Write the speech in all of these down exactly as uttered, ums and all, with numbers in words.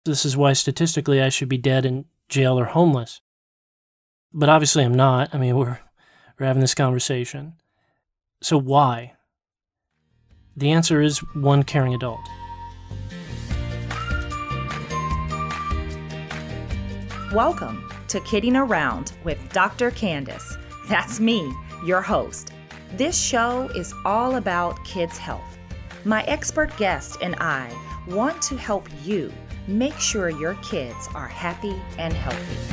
This is why statistically I should be dead in jail or homeless. But obviously I'm not. I mean, we're, we're having this conversation. So why? The answer is one caring adult. Welcome to Kidding Around with Doctor Candace. That's me, your host. This show is all about kids' health. My expert guest and I want to help you make sure your kids are happy and healthy.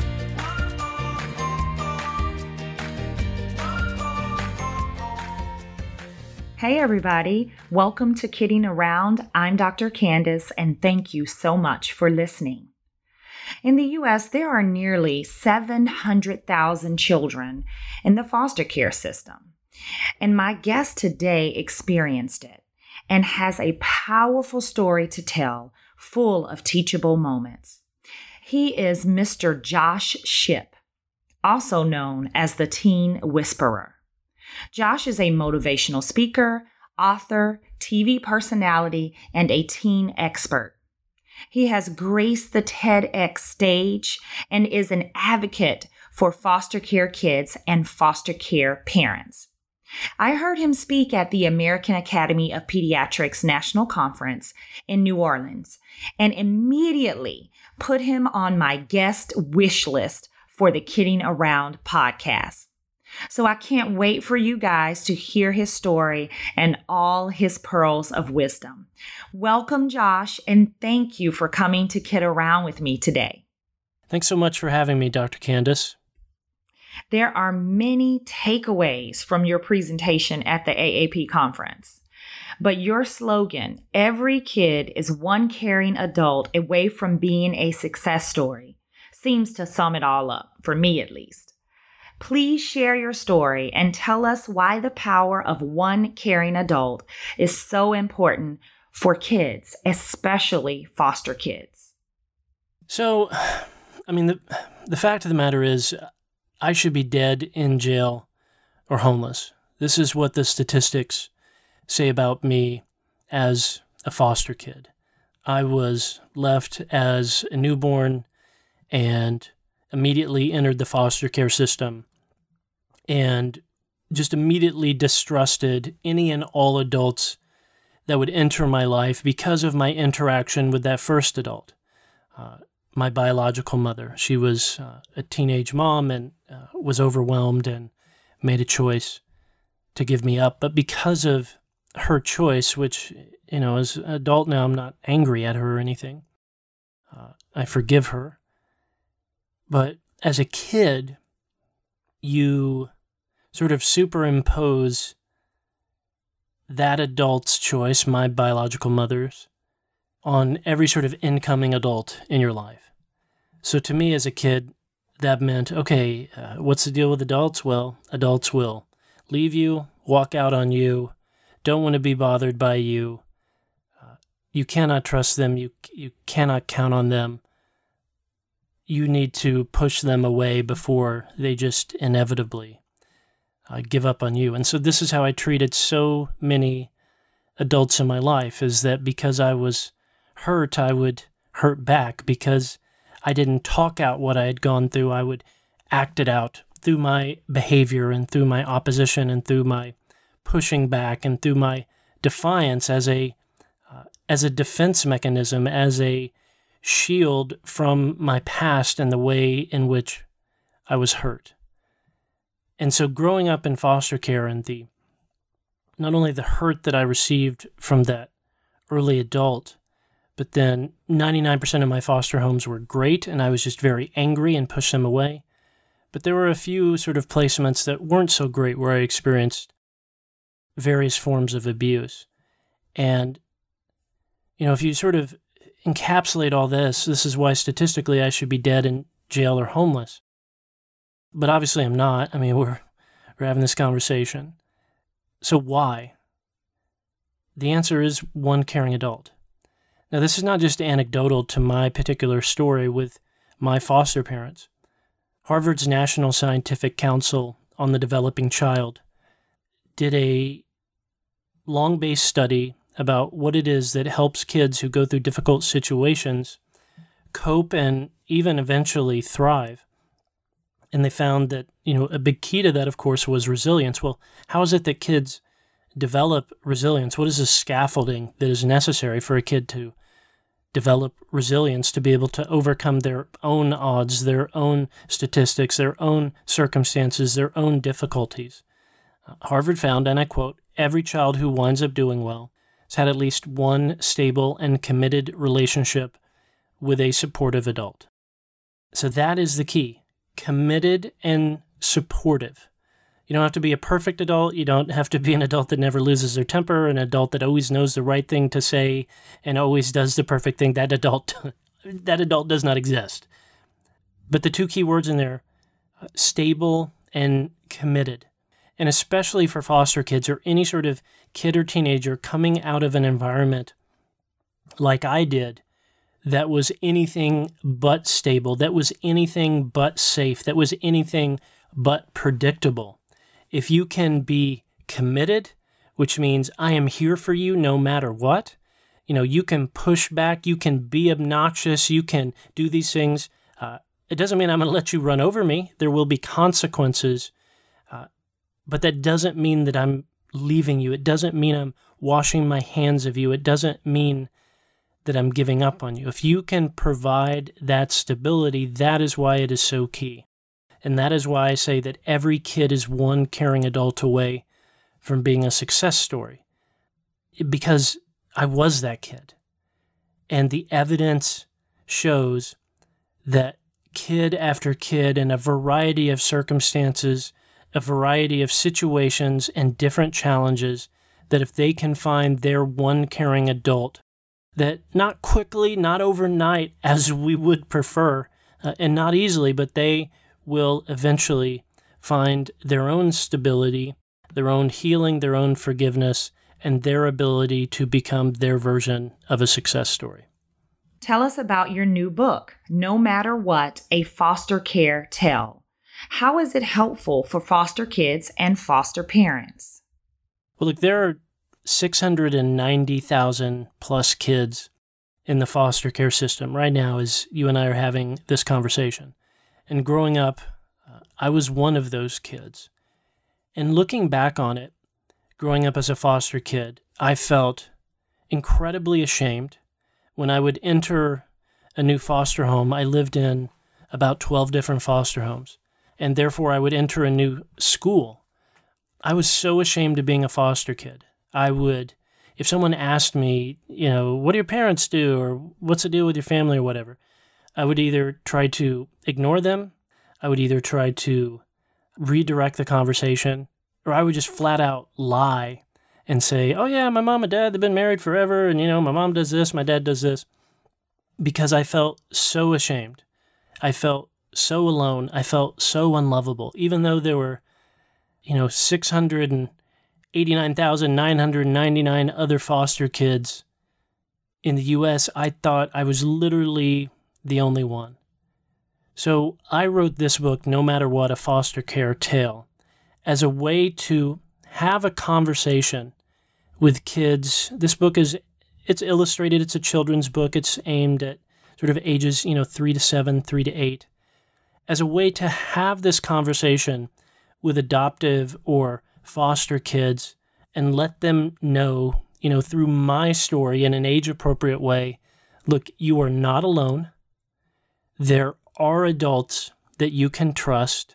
Hey everybody, welcome to Kidding Around. I'm Doctor Candace and thank you so much for listening. In the U S, there are nearly seven hundred thousand children in the foster care system. And my guest today experienced it and has a powerful story to tell, full of teachable moments. He is Mister Josh Shipp, also known as the Teen Whisperer. Josh is a motivational speaker, author, T V personality, and a teen expert. He has graced the TEDx stage and is an advocate for foster care kids and foster care parents. I heard him speak at the American Academy of Pediatrics National Conference in New Orleans and immediately put him on my guest wish list for the Kidding Around podcast. So I can't wait for you guys to hear his story and all his pearls of wisdom. Welcome, Josh, and thank you for coming to Kid Around with me today. Thanks so much for having me, Doctor Candace. There are many takeaways from your presentation at the A A P conference, but your slogan, "Every kid is one caring adult away from being a success story," seems to sum it all up, for me at least. Please share your story and tell us why the power of one caring adult is so important for kids, especially foster kids. So, I mean, the, the fact of the matter is, I should be dead in jail or homeless. This is what the statistics say about me as a foster kid. I was left as a newborn and immediately entered the foster care system and just immediately distrusted any and all adults that would enter my life because of my interaction with that first adult, uh, my biological mother. She was uh, a teenage mom and uh, was overwhelmed and made a choice to give me up. But because of her choice, which, you know, as an adult now, I'm not angry at her or anything. Uh, I forgive her. But as a kid, you sort of superimpose that adult's choice, my biological mother's, on every sort of incoming adult in your life. So to me as a kid, that meant, okay, uh, what's the deal with adults? Well, adults will leave you, walk out on you, don't want to be bothered by you. Uh, you cannot trust them. You you cannot count on them. You need to push them away before they just inevitably uh, give up on you. And so this is how I treated so many adults in my life, is that because I was hurt, I would hurt back. Because I didn't talk out what I had gone through, I would act it out through my behavior and through my opposition and through my pushing back and through my defiance as a uh, as a defense mechanism, as a shield from my past and the way in which I was hurt. And so growing up in foster care and the not only the hurt that I received from that early adult, but then ninety-nine percent of my foster homes were great and I was just very angry and pushed them away. But there were a few sort of placements that weren't so great where I experienced various forms of abuse. And, you know, if you sort of encapsulate all this, this is why statistically I should be dead in jail or homeless. But obviously I'm not. I mean, we're we're having this conversation. So why? The answer is one caring adult. Now, this is not just anecdotal to my particular story with my foster parents. Harvard's National Scientific Council on the Developing Child did a long-based study about what it is that helps kids who go through difficult situations cope and even eventually thrive. And they found that, you know, a big key to that, of course, was resilience. Well, how is it that kids develop resilience? What is the scaffolding that is necessary for a kid to develop resilience, to be able to overcome their own odds, their own statistics, their own circumstances, their own difficulties? Uh, Harvard found, and I quote, "Every child who winds up doing well has had at least one stable and committed relationship with a supportive adult." So that is the key. Committed and supportive. You don't have to be a perfect adult. You don't have to be an adult that never loses their temper, an adult that always knows the right thing to say and always does the perfect thing. That adult, that adult does not exist. But the two key words in there, stable and committed. And especially for foster kids or any sort of kid or teenager coming out of an environment like I did, that was anything but stable, that was anything but safe, that was anything but predictable. If you can be committed, which means I am here for you no matter what, you know, you can push back, you can be obnoxious, you can do these things. Uh, it doesn't mean I'm going to let you run over me. There will be consequences, uh, but that doesn't mean that I'm leaving you. It doesn't mean I'm washing my hands of you. It doesn't mean that I'm giving up on you. If you can provide that stability, that is why it is so key. And that is why I say that every kid is one caring adult away from being a success story. Because I was that kid. And the evidence shows that kid after kid in a variety of circumstances, a variety of situations and different challenges, that if they can find their one caring adult, that not quickly, not overnight as we would prefer, uh, and not easily, but they will eventually find their own stability, their own healing, their own forgiveness, and their ability to become their version of a success story. Tell us about your new book, No Matter What, A Foster Care Tale. How is it helpful for foster kids and foster parents? Well, look, there are six hundred ninety thousand plus kids in the foster care system right now as you and I are having this conversation. And growing up, uh, I was one of those kids. And looking back on it, growing up as a foster kid, I felt incredibly ashamed when I would enter a new foster home. I lived in about twelve different foster homes, and therefore I would enter a new school. I was so ashamed of being a foster kid. I would, if someone asked me, you know, what do your parents do, or what's the deal with your family or whatever, I would either try to ignore them, I would either try to redirect the conversation, or I would just flat out lie and say, oh yeah, my mom and dad, they've been married forever, and you know, my mom does this, my dad does this, because I felt so ashamed. I felt so alone. I felt so unlovable, even though there were, you know, six hundred eighty-nine thousand nine hundred ninety-nine other foster kids in the U S, I thought I was literally the only one. So I wrote this book, No Matter What, A Foster Care Tale, as a way to have a conversation with kids. This book is, it's illustrated, it's a children's book, it's aimed at sort of ages, you know, three to seven, three to eight, as a way to have this conversation with adoptive or foster kids and let them know, you know, through my story in an age-appropriate way, look, you are not alone. There are adults that you can trust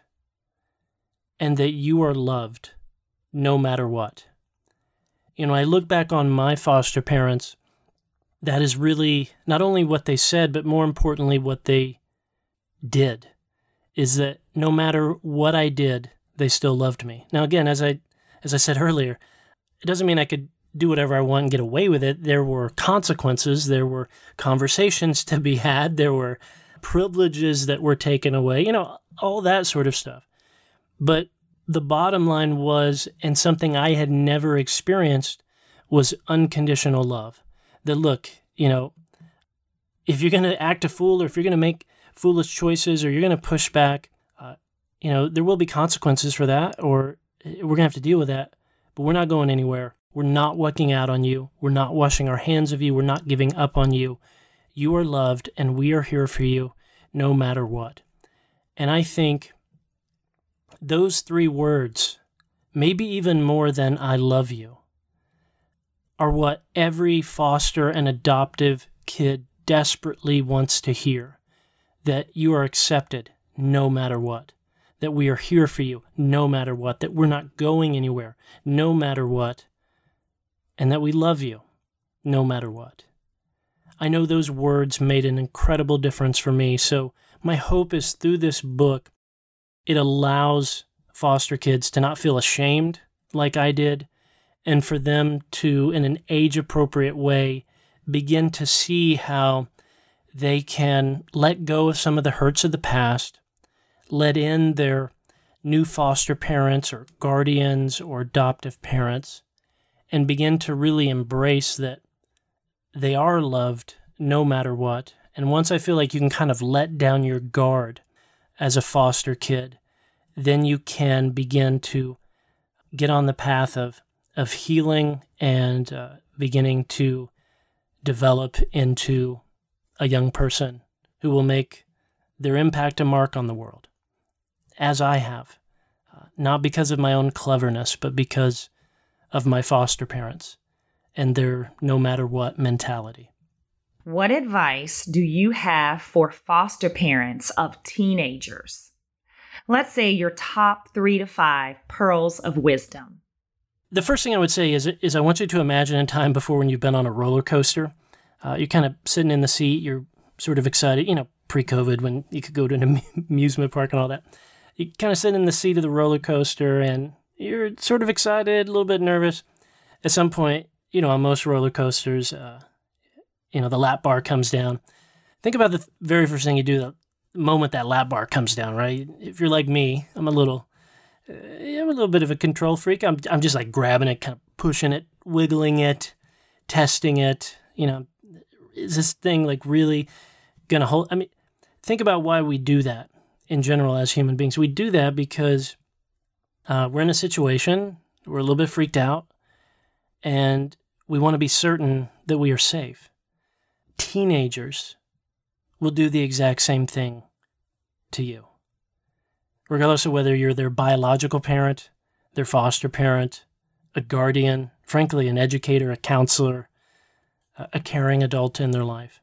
and that you are loved no matter what. You know, I look back on my foster parents, that is really not only what they said, but more importantly, what they did, is that no matter what I did, they still loved me. Now, again, as I as I said earlier, it doesn't mean I could do whatever I want and get away with it. There were consequences. There were conversations to be had. There were privileges that were taken away, you know, all that sort of stuff. But the bottom line was, and something I had never experienced, was unconditional love. That, look, you know, if you're going to act a fool, or if you're going to make foolish choices, or you're going to push back, uh, you know, there will be consequences for that, or we're going to have to deal with that, but we're not going anywhere. We're not walking out on you. We're not washing our hands of you. We're not giving up on you. You are loved, and we are here for you no matter what. And I think those three words, maybe even more than I love you, are what every foster and adoptive kid desperately wants to hear. That you are accepted no matter what. That we are here for you no matter what. That we're not going anywhere no matter what. And that we love you no matter what. I know those words made an incredible difference for me, so my hope is through this book, it allows foster kids to not feel ashamed like I did, and for them to, in an age-appropriate way, begin to see how they can let go of some of the hurts of the past, let in their new foster parents or guardians or adoptive parents, and begin to really embrace that they are loved no matter what. And once I feel like you can kind of let down your guard as a foster kid, then you can begin to get on the path of, of healing and uh, beginning to develop into a young person who will make their impact and mark on the world, as I have, uh, not because of my own cleverness, but because of my foster parents and their no matter what mentality. What advice do you have for foster parents of teenagers? Let's say your top three to five pearls of wisdom. The first thing I would say is, is I want you to imagine a time before when you've been on a roller coaster. Uh, you're kind of sitting in the seat, you're sort of excited, you know, pre-COVID when you could go to an amusement park and all that. You kind of sit in the seat of the roller coaster and you're sort of excited, a little bit nervous. At some point, you know, on most roller coasters, uh, you know, the lap bar comes down. Think about the th- very first thing you do the moment that lap bar comes down, right? If you're like me, I'm a little, uh, I'm a little bit of a control freak. I'm, I'm just like grabbing it, kind of pushing it, wiggling it, testing it. You know, is this thing like really gonna hold? I mean, think about why we do that in general as human beings. We do that because uh, we're in a situation, we're a little bit freaked out, and we want to be certain that we are safe. Teenagers will do the exact same thing to you, regardless of whether you're their biological parent, their foster parent, a guardian, frankly, an educator, a counselor, a caring adult in their life.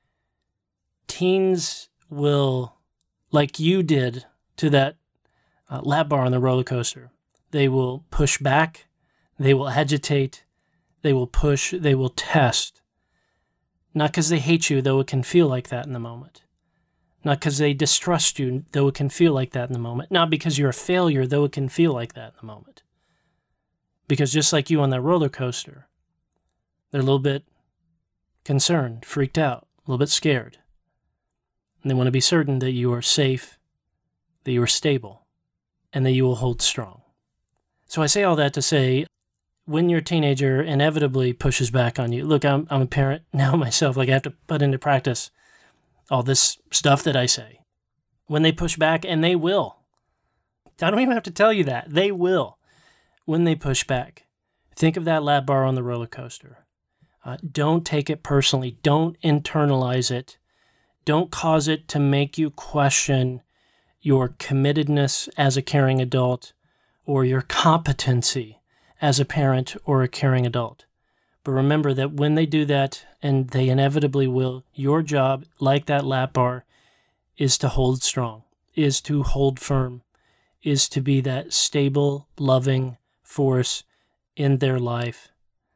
Teens will, like you did to that uh, lap bar on the roller coaster, they will push back, they will agitate, they will push, they will test. Not because they hate you, though it can feel like that in the moment. Not because they distrust you, though it can feel like that in the moment. Not because you're a failure, though it can feel like that in the moment. Because just like you on that roller coaster, they're a little bit concerned, freaked out, a little bit scared. And they want to be certain that you are safe, that you are stable, and that you will hold strong. So I say all that to say, when your teenager inevitably pushes back on you, look, I'm I'm a parent now myself, like I have to put into practice all this stuff that I say. When they push back, and they will. I don't even have to tell you that. They will. When they push back, think of that lap bar on the roller coaster. Uh, don't take it personally. Don't internalize it. Don't cause it to make you question your committedness as a caring adult or your competency as a parent or a caring adult. But remember that when they do that, and they inevitably will, your job, like that lap bar, is to hold strong, is to hold firm, is to be that stable, loving force in their life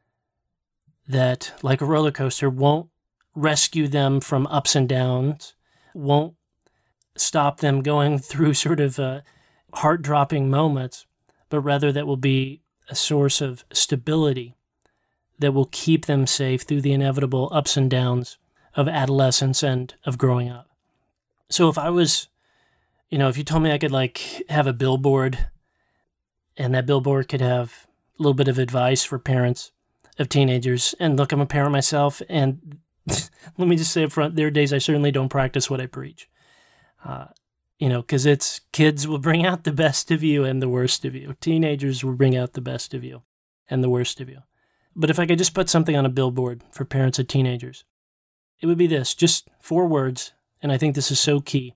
that, like a roller coaster, won't rescue them from ups and downs, won't stop them going through sort of uh, heart-dropping moments, but rather that will be a source of stability that will keep them safe through the inevitable ups and downs of adolescence and of growing up. So if I was, you know, if you told me I could like have a billboard and that billboard could have a little bit of advice for parents of teenagers, and look, I'm a parent myself, and let me just say up front, there are days I certainly don't practice what I preach. Uh, You know, because it's kids will bring out the best of you and the worst of you. Teenagers will bring out the best of you and the worst of you. But if I could just put something on a billboard for parents of teenagers, it would be this, just four words, and I think this is so key.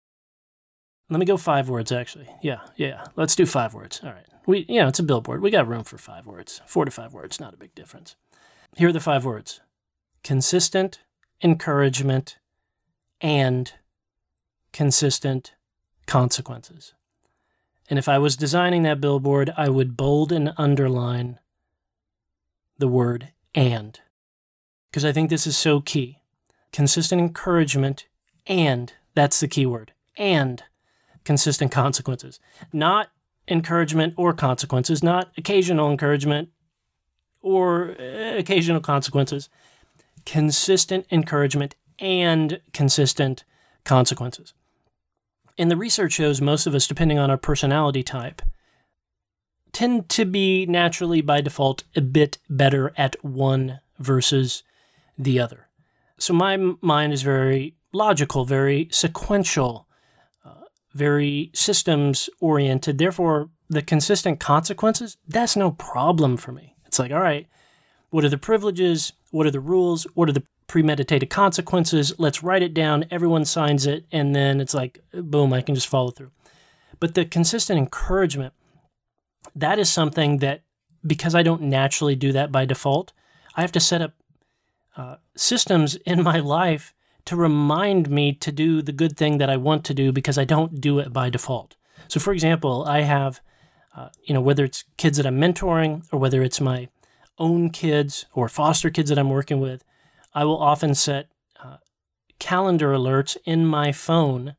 Let me go five words, actually. Yeah, yeah, let's do five words. All right. We, you know, it's a billboard. We got room for five words. Four to five words, not a big difference. Here are the five words. Consistent encouragement and consistent consequences. And if I was designing that billboard, I would bold and underline the word and, because I think this is so key. Consistent encouragement and, that's the key word, and consistent consequences. Not encouragement or consequences, not occasional encouragement or occasional consequences. Consistent encouragement and consistent consequences. And the research shows most of us, depending on our personality type, tend to be naturally by default a bit better at one versus the other. So my mind is very logical, very sequential, uh, very systems oriented. Therefore, the consistent consequences, that's no problem for me. It's like, all right, what are the privileges? What are the rules? What are the premeditated consequences? Let's write it down. Everyone signs it. And then it's like, boom, I can just follow through. But the consistent encouragement, that is something that, because I don't naturally do that by default, I have to set up uh, systems in my life to remind me to do the good thing that I want to do because I don't do it by default. So for example, I have, uh, you know, whether it's kids that I'm mentoring or whether it's my own kids or foster kids that I'm working with, I will often set uh, calendar alerts in my phone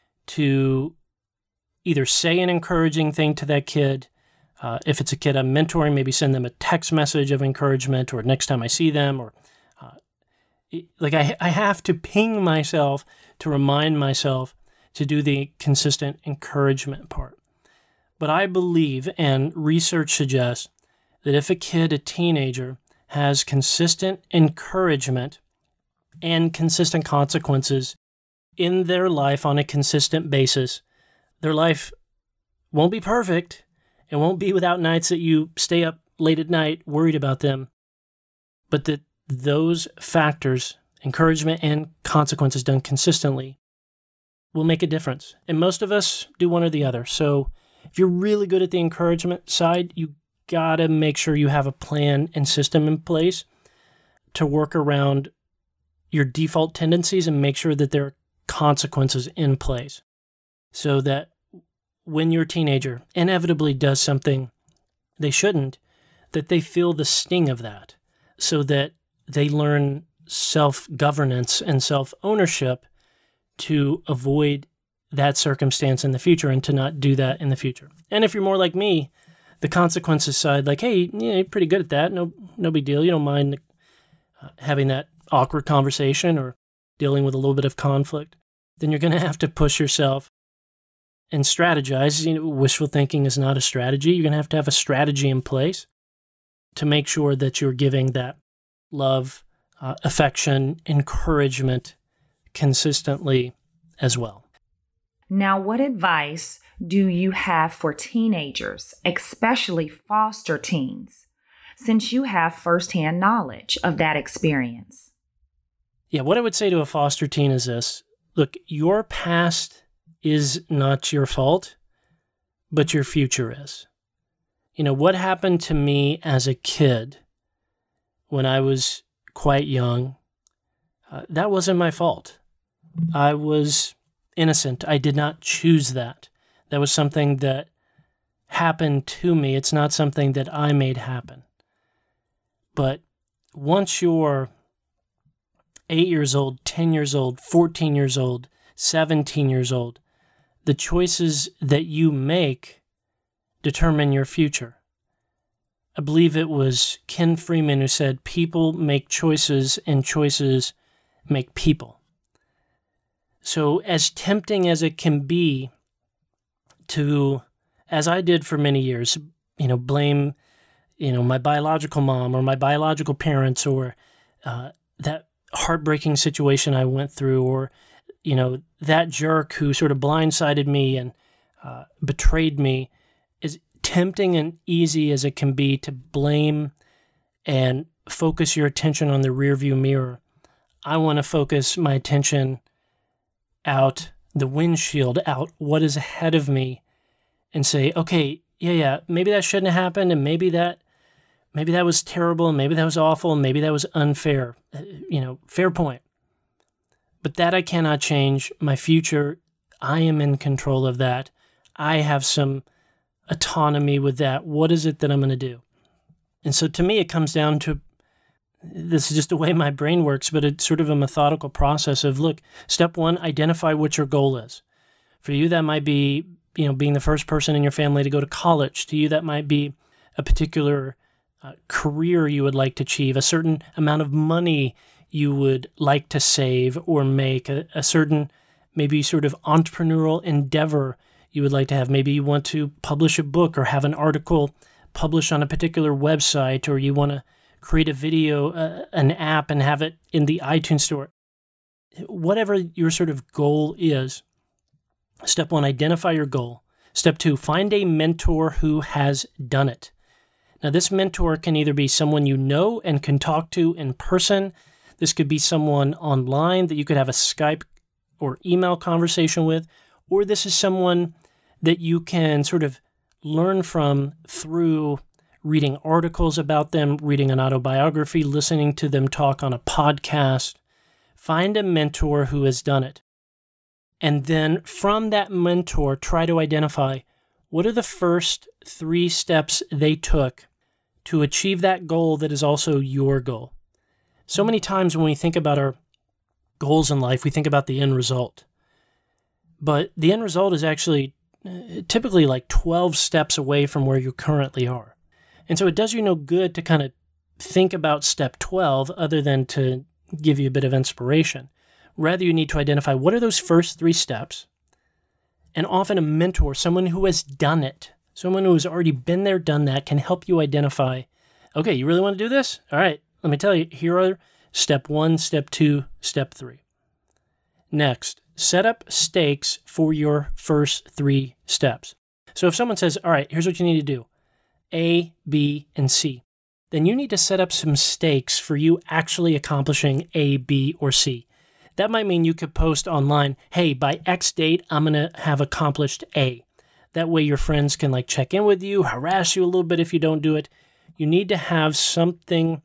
to either say an encouraging thing to that kid. Uh, if it's a kid I'm mentoring, maybe send them a text message of encouragement, or next time I see them, or uh, like I, I have to ping myself to remind myself to do the consistent encouragement part. But I believe, and research suggests, that if a kid, a teenager, has consistent encouragement and consistent consequences in their life on a consistent basis, their life won't be perfect. It won't be without nights that you stay up late at night worried about them. But that those factors, encouragement and consequences done consistently, will make a difference. And most of us do one or the other. So if you're really good at the encouragement side, you gotta make sure you have a plan and system in place to work around your default tendencies and make sure that there are consequences in place so that when your teenager inevitably does something they shouldn't, that they feel the sting of that so that they learn self-governance and self-ownership to avoid that circumstance in the future and to not do that in the future. And if you're more like me, the consequences side, like, hey, yeah, you're pretty good at that. No, no big deal. You don't mind uh, having that awkward conversation or dealing with a little bit of conflict. Then you're going to have to push yourself and strategize. You know, wishful thinking is not a strategy. You're going to have to have a strategy in place to make sure that you're giving that love, uh, affection, encouragement consistently as well. Now, what advice do you have for teenagers, especially foster teens, since you have firsthand knowledge of that experience? Yeah, what I would say to a foster teen is this. Look, your past is not your fault, but your future is. You know, what happened to me as a kid when I was quite young, uh, that wasn't my fault. I was innocent. I did not choose that. That was something that happened to me. It's not something that I made happen. But once you're eight years old, ten years old, fourteen years old, seventeen years old, the choices that you make determine your future. I believe it was Ken Freeman who said, people make choices and choices make people. So as tempting as it can be to, as I did for many years, you know, blame, you know, my biological mom or my biological parents or uh, that heartbreaking situation I went through, or, you know, that jerk who sort of blindsided me and uh, betrayed me, is tempting and easy as it can be to blame and focus your attention on the rearview mirror. I want to focus my attention out the windshield, out what is ahead of me, and say, okay, yeah, yeah, maybe that shouldn't have happened, and maybe that maybe that was terrible, and maybe that was awful, and maybe that was unfair. Uh, you know, fair point. But that I cannot change. My future, I am in control of that. I have some autonomy with that. What is it that I'm going to do? And so to me, it comes down to, this is just the way my brain works, but it's sort of a methodical process of, look, step one, identify what your goal is. For you, that might be, you know, being the first person in your family to go to college. To you, that might be a particular uh, career you would like to achieve, a certain amount of money you would like to save or make, a, a certain maybe sort of entrepreneurial endeavor you would like to have. Maybe you want to publish a book or have an article published on a particular website, or you want to create a video, uh, an app, and have it in the iTunes store. Whatever your sort of goal is, step one, identify your goal. Step two, find a mentor who has done it. Now, this mentor can either be someone you know and can talk to in person. This could be someone online that you could have a Skype or email conversation with, or this is someone that you can sort of learn from through reading articles about them, reading an autobiography, listening to them talk on a podcast. Find a mentor who has done it. And then from that mentor, try to identify what are the first three steps they took to achieve that goal that is also your goal. So many times when we think about our goals in life, we think about the end result. But the end result is actually uh, typically like twelve steps away from where you currently are. And so it does you no good to kind of think about step twelve other than to give you a bit of inspiration. Rather, you need to identify what are those first three steps. And often a mentor, someone who has done it, someone who has already been there, done that, can help you identify, okay, you really want to do this? All right, let me tell you, here are step one, step two, step three. Next, set up stakes for your first three steps. So if someone says, all right, here's what you need to do, A, B, and C, then you need to set up some stakes for you actually accomplishing A, B, or C. That might mean you could post online, hey, by X date, I'm going to have accomplished A. That way your friends can like check in with you, harass you a little bit if you don't do it. You need to have something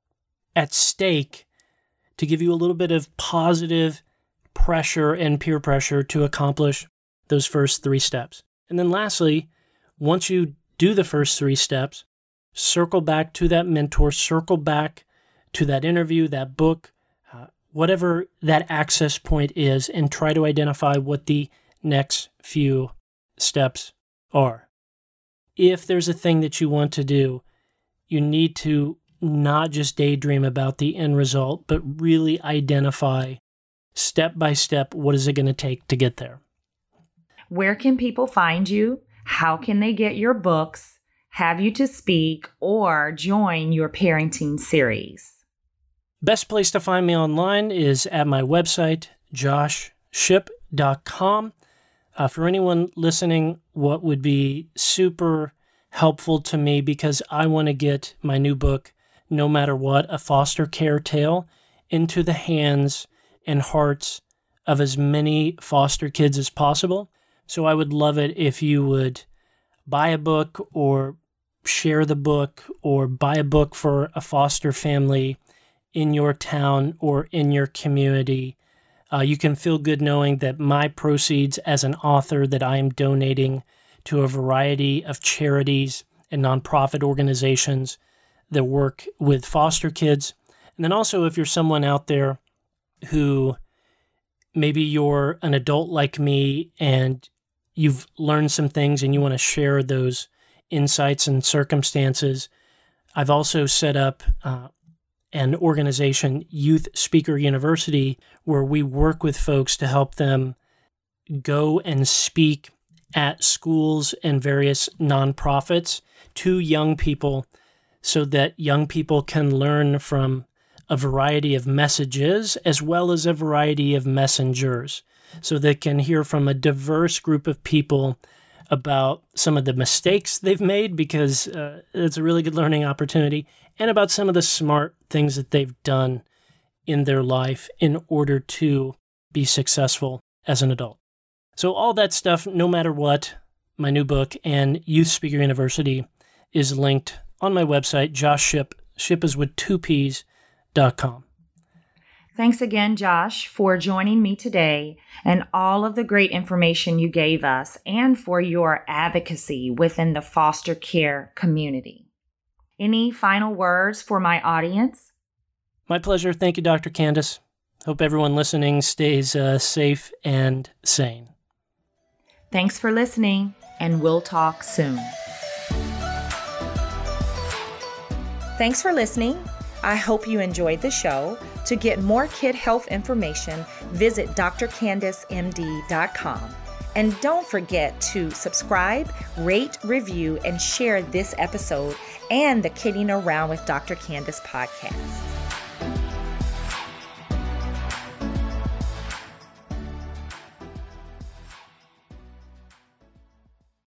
at stake to give you a little bit of positive pressure and peer pressure to accomplish those first three steps. And then lastly, once you do the first three steps, circle back to that mentor, circle back to that interview, that book, uh, whatever that access point is, and try to identify what the next few steps are. If there's a thing that you want to do, you need to not just daydream about the end result, but really identify step by step, what is it going to take to get there? Where can people find you? How can they get your books, have you to speak, or join your parenting series? Best place to find me online is at my website, josh ship dot com. Uh, for anyone listening, what would be super helpful to me, because I want to get my new book, No Matter What, A Foster Care Tale, into the hands and hearts of as many foster kids as possible. So I would love it if you would buy a book or share the book or buy a book for a foster family in your town or in your community. Uh, you can feel good knowing that my proceeds as an author that I am donating to a variety of charities and nonprofit organizations that work with foster kids. And then also if you're someone out there who maybe you're an adult like me and you've learned some things and you want to share those insights and circumstances, I've also set up uh, an organization, Youth Speaker University, where we work with folks to help them go and speak at schools and various nonprofits to young people so that young people can learn from a variety of messages as well as a variety of messengers, so they can hear from a diverse group of people about some of the mistakes they've made, because uh, it's a really good learning opportunity, and about some of the smart things that they've done in their life in order to be successful as an adult. So all that stuff, no matter what, my new book and Youth Speaker University is linked on my website, Josh Shipp, Ship is with two P's, dot com. Thanks again, Josh, for joining me today and all of the great information you gave us and for your advocacy within the foster care community. Any final words for my audience? My pleasure. Thank you, Doctor Candace. Hope everyone listening stays uh, safe and sane. Thanks for listening, and we'll talk soon. Thanks for listening. I hope you enjoyed the show. To get more kid health information, visit d r candace m d dot com. And don't forget to subscribe, rate, review, and share this episode and the Kidding Around with Doctor Candace podcast.